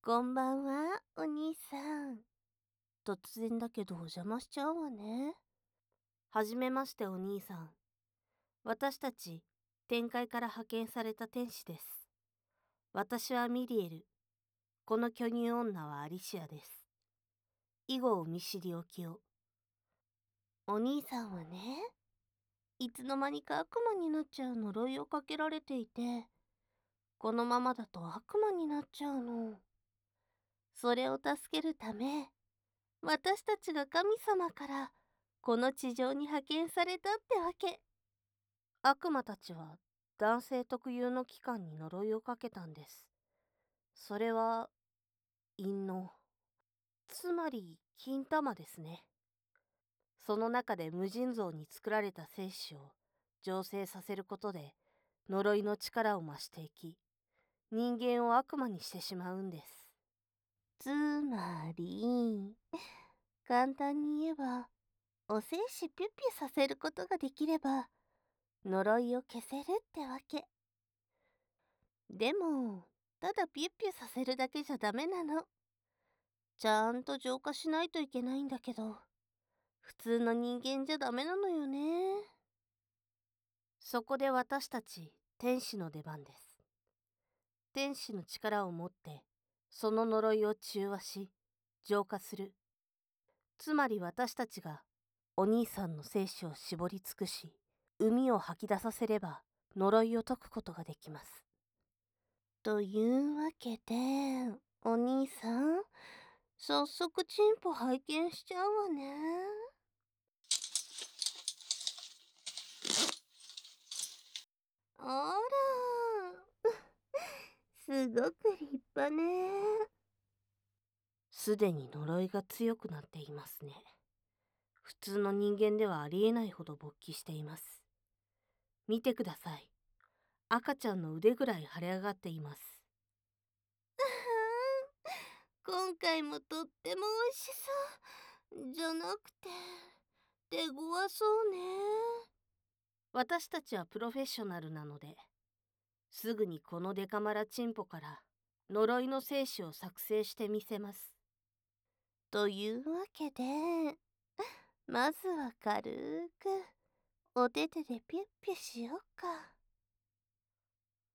こんばんは、お兄さん。突然だけどお邪魔しちゃうわね。はじめまして、お兄さん。私たち、天界から派遣された天使です。私はミリエル。この巨乳女はアリシアです。以後お見知りおきを。お兄さんはね、いつの間にか悪魔になっちゃう呪いをかけられていて、このままだと悪魔になっちゃうの。それを助けるため、私たちが神様からこの地上に派遣されたってわけ。悪魔たちは男性特有の器官に呪いをかけたんです。それは陰嚢、つまり金玉ですね。その中で無尽蔵に作られた精子を醸成させることで呪いの力を増していき、人間を悪魔にしてしまうんです。つまり、簡単に言えば、お精子ピュッピュさせることができれば、呪いを消せるってわけ。でも、ただピュッピュさせるだけじゃダメなの。ちゃんと浄化しないといけないんだけど、普通の人間じゃダメなのよね。そこで私たち、天使の出番です。天使の力を持って、その呪いを中和し、浄化する。つまり私たちが、お兄さんの精子を絞り尽くし、膿を吐き出させれば呪いを解くことができます。というわけで、お兄さん、早速チンポ拝見しちゃうわね。あら、すごく立派ね。すでに呪いが強くなっていますね。普通の人間ではありえないほど勃起しています。見てください。赤ちゃんの腕ぐらい腫れ上がっています。今回もとっても美味しそう。じゃなくて、手強そうね。私たちはプロフェッショナルなので、すぐにこのデカマラチンポから呪いの精子を作成してみせます。というわけで、まずは軽くお手手でピュッピュしよっか。